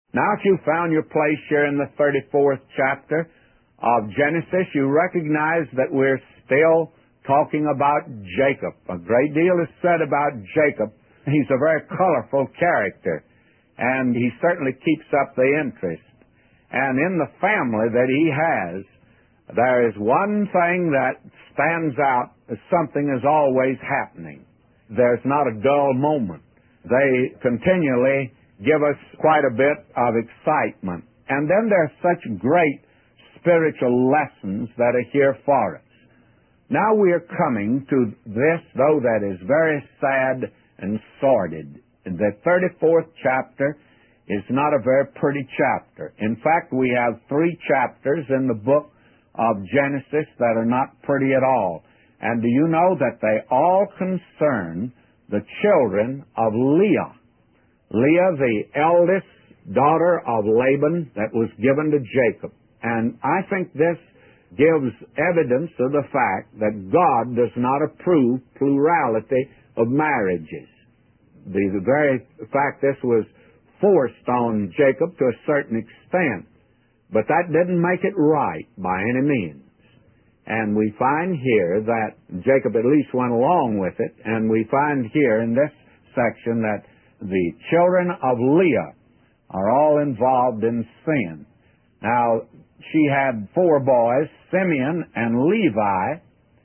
Now, if you found your place here in the 34th chapter of Genesis, you recognize that we're still talking about Jacob. A great deal is said about Jacob. He's a very colorful character, and he certainly keeps up the interest. And in the family that he has, there is one thing that stands out as something is always happening. There's not a dull moment. They continually give us quite a bit of excitement. And then there's such great spiritual lessons that are here for us. Now we are coming to this, though, that is very sad and sordid. The 34th chapter is not a very pretty chapter. In fact, we have 3 chapters in the book of Genesis that are not pretty at all. And do you know that they all concern the children of Leah? Leah, the eldest daughter of Laban that was given to Jacob. And I think this gives evidence of the fact that God does not approve plurality of marriages. The very fact this was forced on Jacob to a certain extent, but that didn't make it right by any means. And we find here that Jacob at least went along with it, and we find here in this section that the children of Leah are all involved in sin. Now, she had 4 boys, Simeon and Levi,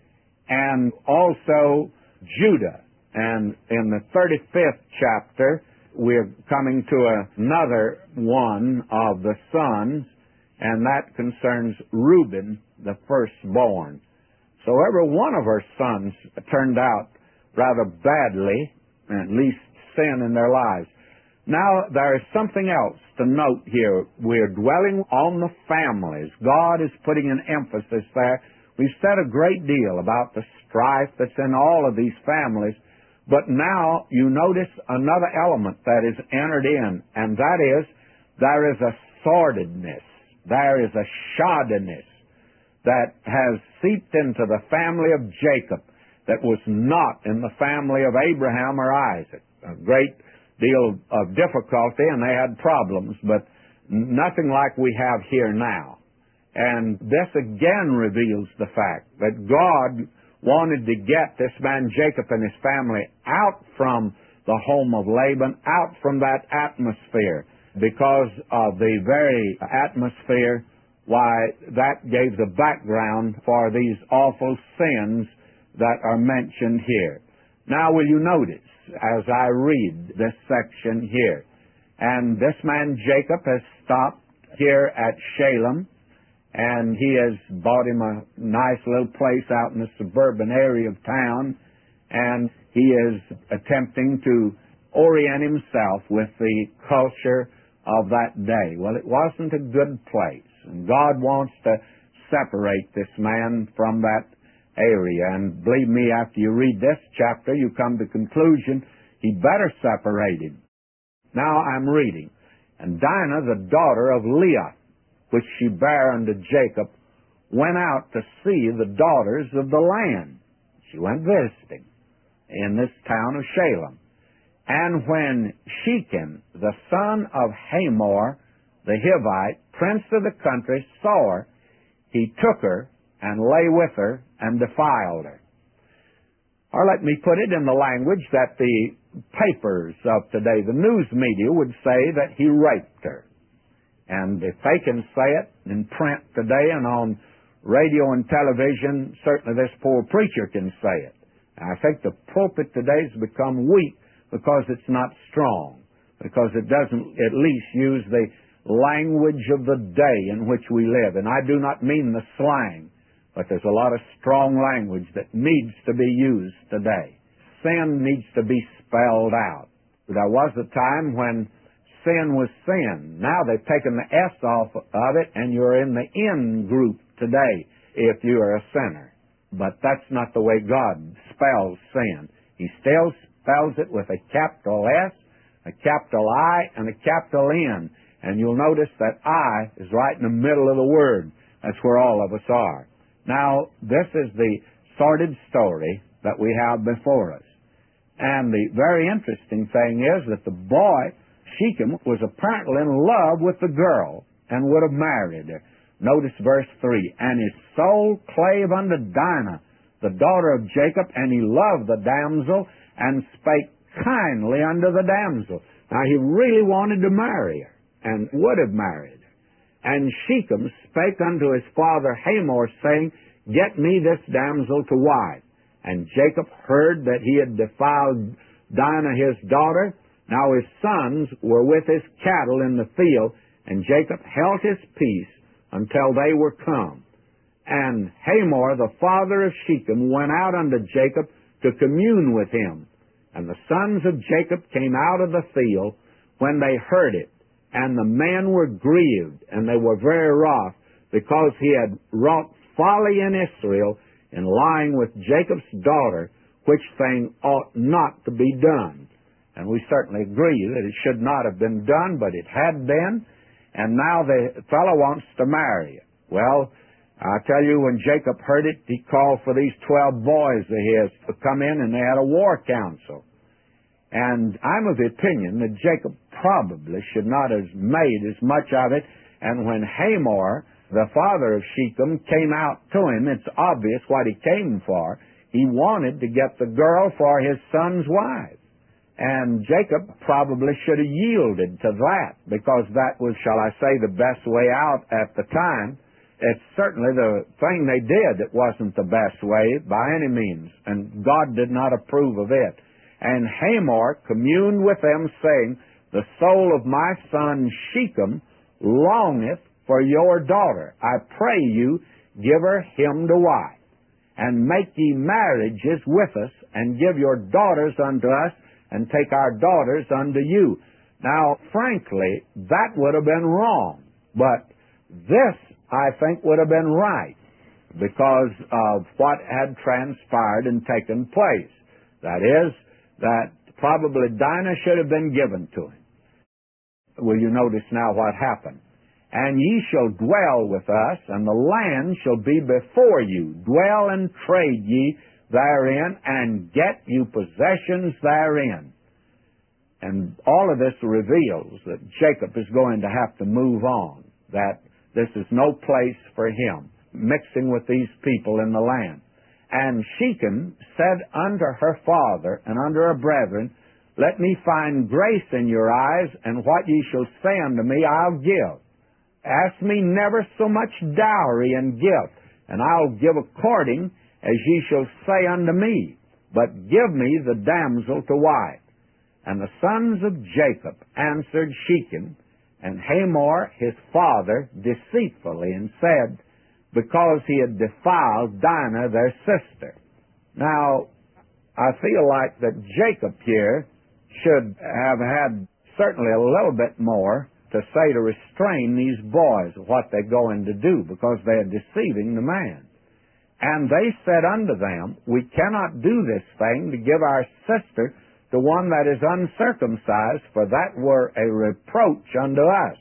and also Judah. And in the 35th chapter, we're coming to another one of the sons, and that concerns Reuben, the firstborn. So every one of her sons turned out rather badly, at least sin in their lives. Now, there is something else to note here. We're dwelling on the families. God is putting an emphasis there. We've said a great deal about the strife that's in all of these families, but now you notice another element that is entered in, and that is there is a sordidness, there is a shoddiness that has seeped into the family of Jacob that was not in the family of Abraham or Isaac. A great deal of difficulty, and they had problems, but nothing like we have here now. And this again reveals the fact that God wanted to get this man Jacob and his family out from the home of Laban, out from that atmosphere, because of the very atmosphere, why, that gave the background for these awful sins that are mentioned here. Now, will you notice, as I read this section here, and this man Jacob has stopped here at Shalem, and he has bought him a nice little place out in the suburban area of town, and he is attempting to orient himself with the culture of that day. Well, it wasn't a good place, and God wants to separate this man from that area. And believe me, after you read this chapter, you come to the conclusion he better separate him. Now I'm reading. And Dinah, the daughter of Leah, which she bare unto Jacob, went out to see the daughters of the land. She went visiting in this town of Shalem. And when Shechem, the son of Hamor, the Hivite, prince of the country, saw her, he took her and lay with her and defiled her. Or let me put it in the language that the papers of today, the news media, would say that he raped her. And if they can say it in print today and on radio and television, certainly this poor preacher can say it. And I think the pulpit today has become weak because it's not strong, because it doesn't at least use the language of the day in which we live. And I do not mean the slang, but there's a lot of strong language that needs to be used today. Sin needs to be spelled out. There was a time when sin was sin. Now they've taken the S off of it, and you're in the N group today if you are a sinner. But that's not the way God spells sin. He still spells it with a capital S, a capital I, and a capital N. And you'll notice that I is right in the middle of the word. That's where all of us are. Now, this is the sordid story that we have before us. And the very interesting thing is that the boy Shechem was apparently in love with the girl and would have married her. Notice verse 3, and his soul clave unto Dinah, the daughter of Jacob, and he loved the damsel, and spake kindly unto the damsel. Now, he really wanted to marry her, and would have married her. And Shechem spake unto his father Hamor, saying, Get me this damsel to wife. And Jacob heard that he had defiled Dinah his daughter. Now his sons were with his cattle in the field, and Jacob held his peace until they were come. And Hamor, the father of Shechem, went out unto Jacob to commune with him. And the sons of Jacob came out of the field when they heard it. And the men were grieved, and they were very wroth, because he had wrought folly in Israel in lying with Jacob's daughter, which thing ought not to be done. And we certainly agree that it should not have been done, but it had been, and now the fellow wants to marry it. Well, I tell you, when Jacob heard it, he called for these 12 boys of his to come in, and they had a war council. And I'm of the opinion that Jacob probably should not have made as much of it. And when Hamor, the father of Shechem, came out to him, it's obvious what he came for. He wanted to get the girl for his son's wife. And Jacob probably should have yielded to that, because that was, shall I say, the best way out at the time. It's certainly the thing they did that wasn't the best way by any means, and God did not approve of it. And Hamor communed with them, saying, The soul of my son Shechem longeth for your daughter. I pray you, give her him to wife, and make ye marriages with us, and give your daughters unto us, and take our daughters unto you. Now, frankly, that would have been wrong, but this, I think, would have been right, because of what had transpired and taken place. That is, that probably Dinah should have been given to him. Will you notice now what happened? And ye shall dwell with us, and the land shall be before you. Dwell and trade ye therein, and get you possessions therein. And all of this reveals that Jacob is going to have to move on, that this is no place for him, mixing with these people in the land. And Shechem said unto her father and unto her brethren, Let me find grace in your eyes, and what ye shall say unto me I'll give. Ask me never so much dowry and gift, and I'll give according as ye shall say unto me. But give me the damsel to wife. And the sons of Jacob answered Shechem and Hamor his father deceitfully, and said, Because he had defiled Dinah their sister. Now, I feel like that Jacob here should have had certainly a little bit more to say to restrain these boys of what they're going to do, because they're deceiving the man. And they said unto them, We cannot do this thing to give our sister to one that is uncircumcised, for that were a reproach unto us.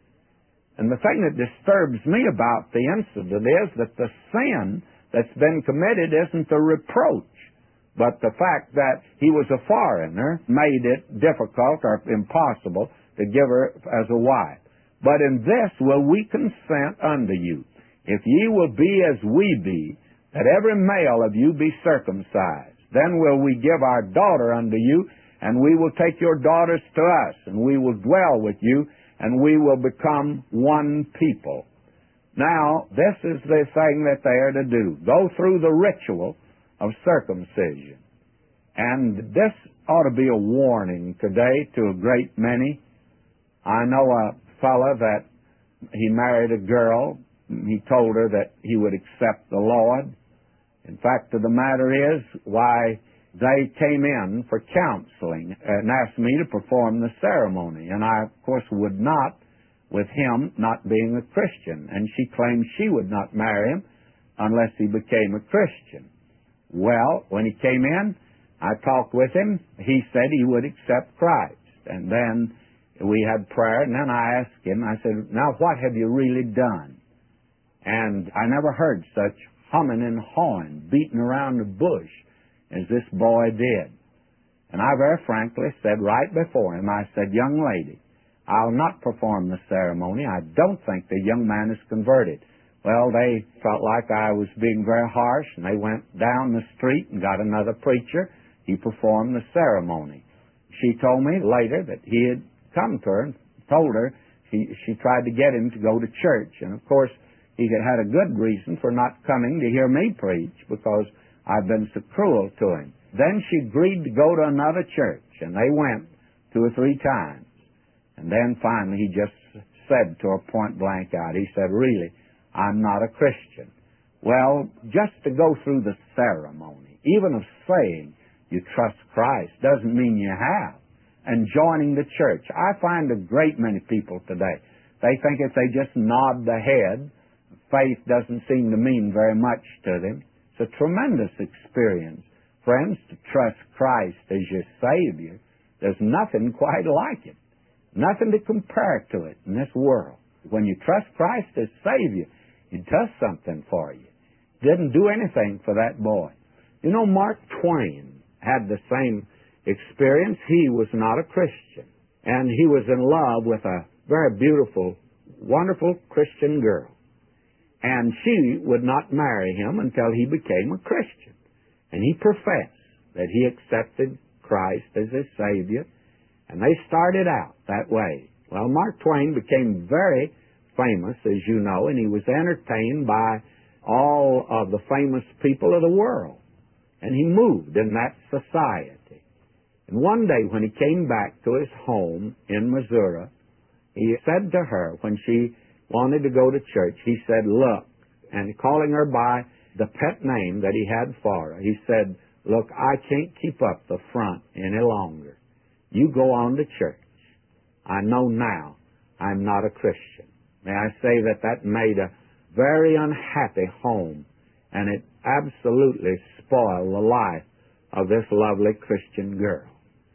And the thing that disturbs me about the incident is that the sin that's been committed isn't a reproach, but the fact that he was a foreigner made it difficult or impossible to give her as a wife. But in this will we consent unto you, if ye will be as we be, that every male of you be circumcised. Then will we give our daughter unto you, and we will take your daughters to us, and we will dwell with you, and we will become one people. Now, this is the thing that they are to do. Go through the ritual of circumcision. And this ought to be a warning today to a great many. I know a fellow that he married a girl. He told her that he would accept the Lord. In fact, the matter is, why, they came in for counseling and asked me to perform the ceremony. And I, of course, would not, with him not being a Christian. And she claimed she would not marry him unless he became a Christian. Well, when he came in, I talked with him. He said he would accept Christ. And then we had prayer, and then I asked him, I said, Now, what have you really done? And I never heard such humming and hawing, beating around the bush as this boy did. And I very frankly said right before him, I said, Young lady, I'll not perform the ceremony. I don't think the young man is converted. Well, they felt like I was being very harsh, and they went down the street and got another preacher. He performed the ceremony. She told me later that he had come to her and told her she tried to get him to go to church. And, of course, he had a good reason for not coming to hear me preach because I've been so cruel to him. Then she agreed to go to another church, and they went 2 or 3 times. And then finally he just said to her point blank out, he said, really, I'm not a Christian. Well, just to go through the ceremony, even of saying you trust Christ, doesn't mean you have. And joining the church. I find a great many people today, they think if they just nod the head, faith doesn't seem to mean very much to them. It's a tremendous experience, friends, to trust Christ as your Savior. There's nothing quite like it. Nothing to compare to it in this world. When you trust Christ as Savior, He does something for you. Didn't do anything for that boy. You know, Mark Twain had the same experience. He was not a Christian, and he was in love with a very beautiful, wonderful Christian girl. And she would not marry him until he became a Christian. And he professed that he accepted Christ as his Savior, and they started out that way. Well, Mark Twain became very famous, as you know, and he was entertained by all of the famous people of the world. And he moved in that society. And one day when he came back to his home in Missouri, he said to her, when she wanted to go to church, he said, look, and calling her by the pet name that he had for her, he said, look, I can't keep up the front any longer. You go on to church. I know now I'm not a Christian. May I say that that made a very unhappy home, and it absolutely spoiled the life of this lovely Christian girl.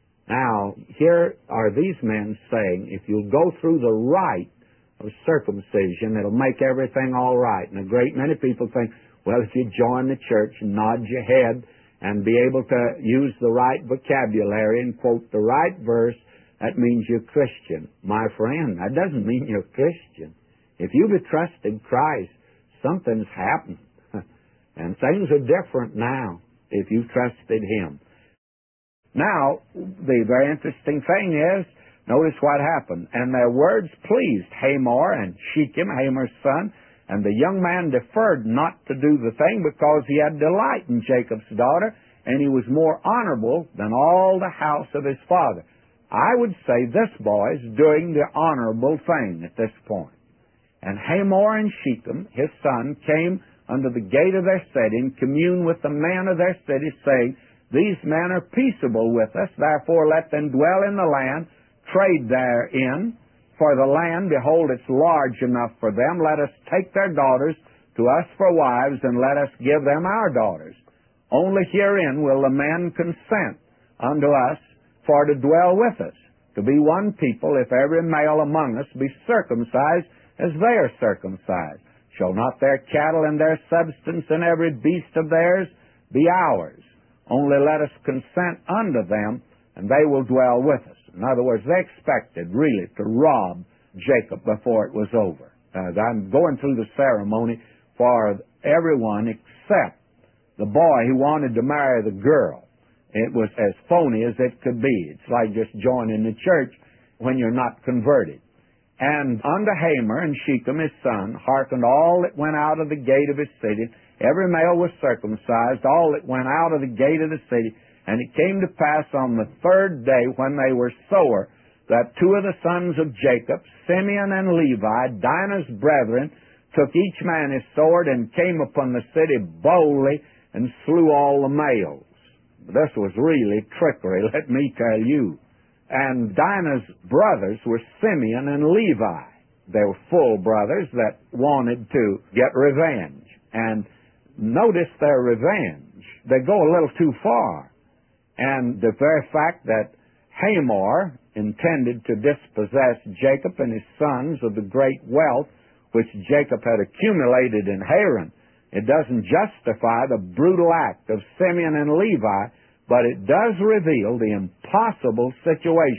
Now, here are these men saying, if you'll go through the rite of circumcision, it'll make everything all right. And a great many people think, well, if you join the church and nod your head and be able to use the right vocabulary and quote the right verse, that means you're Christian. My friend, that doesn't mean you're Christian. If you've trusted Christ, something's happened. And things are different now if you've trusted Him. Now, the very interesting thing is, notice what happened. And their words pleased Hamor and Shechem, Hamor's son, and the young man deferred not to do the thing because he had delight in Jacob's daughter, and he was more honorable than all the house of his father. I would say this boy is doing the honorable thing at this point. And Hamor and Shechem, his son, came under the gate of their city and communed with the men of their city, saying, these men are peaceable with us, therefore let them dwell in the land, trade therein. For the land, behold, it's large enough for them. Let us take their daughters to us for wives, and let us give them our daughters. Only herein will the men consent unto us for to dwell with us, to be one people, if every male among us be circumcised as they are circumcised. Shall not their cattle and their substance and every beast of theirs be ours? Only let us consent unto them, and they will dwell with us. In other words, they expected really to rob Jacob before it was over. I'm going through the ceremony for everyone except the boy who wanted to marry the girl. It was as phony as it could be. It's like just joining the church when you're not converted. And unto Hamor and Shechem his son hearkened all that went out of the gate of his city. Every male was circumcised, all that went out of the gate of the city. And it came to pass on the 3rd day, when they were sower, that 2 of the sons of Jacob, Simeon and Levi, Dinah's brethren, took each man his sword and came upon the city boldly and slew all the males. This was really trickery, let me tell you. And Dinah's brothers were Simeon and Levi. They were full brothers that wanted to get revenge. And notice their revenge. They go a little too far. And the very fact that Hamor intended to dispossess Jacob and his sons of the great wealth which Jacob had accumulated in Haran, it doesn't justify the brutal act of Simeon and Levi, but it does reveal the impossible situation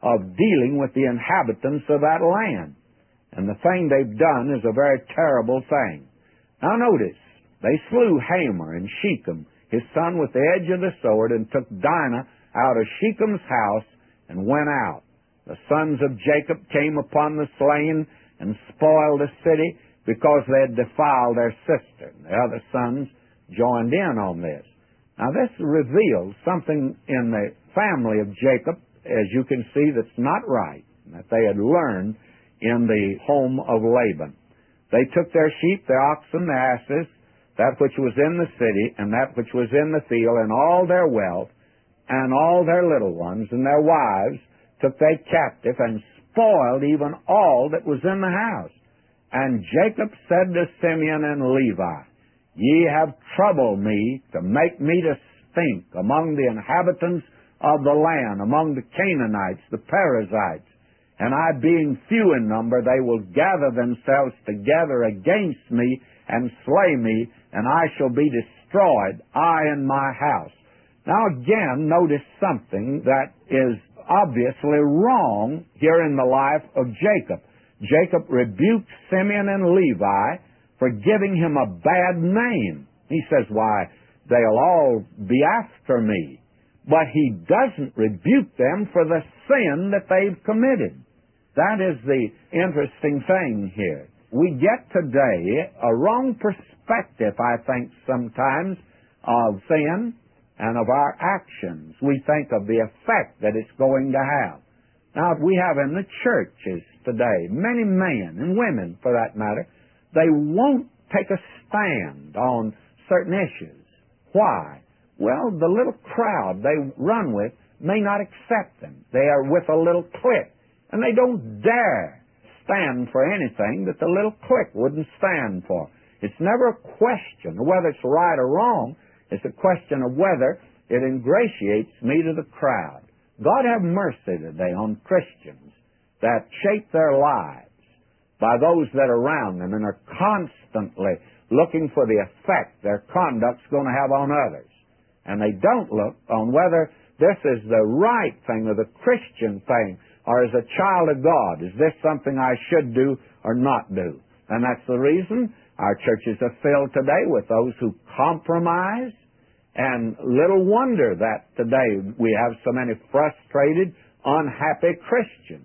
of dealing with the inhabitants of that land. And the thing they've done is a very terrible thing. Now notice, they slew Hamor and Shechem, his son, with the edge of the sword, and took Dinah out of Shechem's house and went out. The sons of Jacob came upon the slain and spoiled the city because they had defiled their sister. The other sons joined in on this. Now this reveals something in the family of Jacob, as you can see, that's not right, that they had learned in the home of Laban. They took their sheep, their oxen, their asses, that which was in the city, and that which was in the field, and all their wealth, and all their little ones, and their wives, took they captive, and spoiled even all that was in the house. And Jacob said to Simeon and Levi, Ye have troubled me to make me to stink among the inhabitants of the land, among the Canaanites, the Perizzites. And I, being few in number, they will gather themselves together against me and slay me, and I shall be destroyed, I and my house. Now again, notice something that is obviously wrong here in the life of Jacob. Jacob rebuked Simeon and Levi for giving him a bad name. He says, why, they'll all be after me. But he doesn't rebuke them for the sin that they've committed. That is the interesting thing here. We get today a wrong perspective, I think, sometimes of sin and of our actions. We think of the effect that it's going to have. Now, we have in the churches today, many men and women, for that matter, they won't take a stand on certain issues. Why? Well, the little crowd they run with may not accept them. They are with a little clique, and they don't dare stand for anything that the little clique wouldn't stand for. It's never a question of whether it's right or wrong. It's a question of whether it ingratiates me to the crowd. God have mercy today on Christians that shape their lives by those that are around them and are constantly looking for the effect their conduct's going to have on others. And they don't look on whether this is the right thing or the Christian thing, or as a child of God, is this something I should do or not do? And that's the reason our churches are filled today with those who compromise. And little wonder that today we have so many frustrated, unhappy Christians.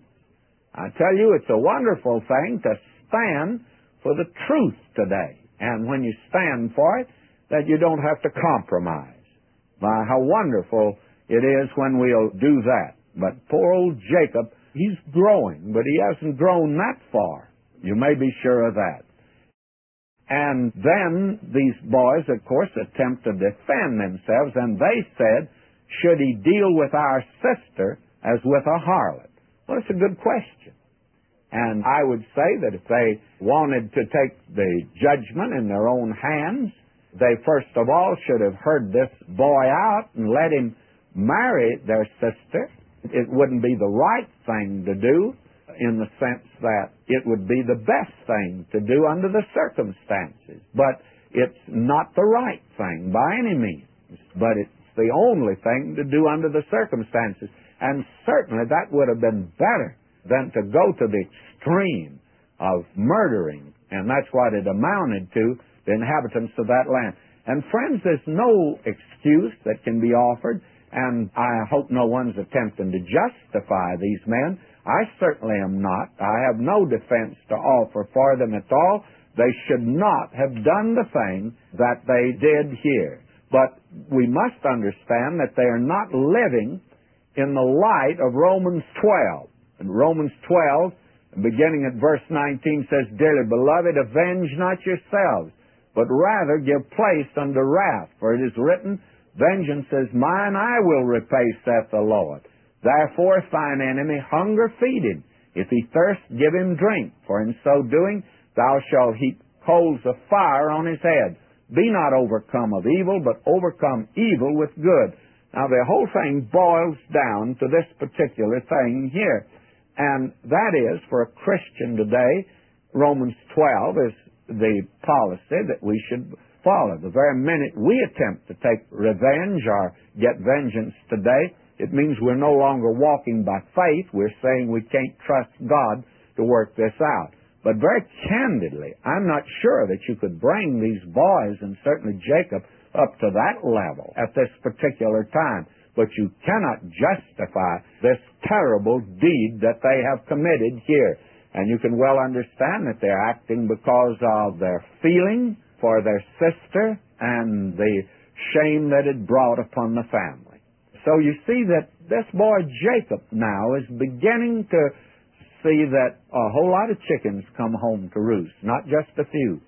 I tell you, it's a wonderful thing to stand for the truth today. And when you stand for it, that you don't have to compromise. My, how wonderful it is when we'll do that. But poor old Jacob, he's growing, but he hasn't grown that far. You may be sure of that. And then these boys, of course, attempt to defend themselves, and they said, should he deal with our sister as with a harlot? Well, it's a good question. And I would say that if they wanted to take the judgment in their own hands, they first of all should have heard this boy out and let him marry their sister. It wouldn't be the right thing to do, in the sense that it would be the best thing to do under the circumstances. But it's not the right thing by any means. But it's the only thing to do under the circumstances. And certainly that would have been better than to go to the extreme of murdering. And that's what it amounted to, the inhabitants of that land. And friends, there's no excuse that can be offered, and I hope no one's attempting to justify these men. I certainly am not. I have no defense to offer for them at all. They should not have done the thing that they did here. But we must understand that they are not living in the light of Romans 12. And Romans 12, beginning at verse 19, says, Dearly beloved, avenge not yourselves, but rather give place unto wrath. For it is written, Vengeance is mine, I will repay, saith the Lord. Therefore, if thine enemy hunger, feed him. If he thirst, give him drink. For in so doing, thou shalt heap coals of fire on his head. Be not overcome of evil, but overcome evil with good. Now, the whole thing boils down to this particular thing here. And that is, for a Christian today, Romans 12 is the policy that we should follow. The very minute we attempt to take revenge or get vengeance today, it means we're no longer walking by faith. We're saying we can't trust God to work this out. But very candidly, I'm not sure that you could bring these boys, and certainly Jacob, up to that level at this particular time. But you cannot justify this terrible deed that they have committed here. And you can well understand that they're acting because of their feeling for their sister and the shame that it brought upon the family. So you see that this boy Jacob now is beginning to see that a whole lot of chickens come home to roost, not just a few.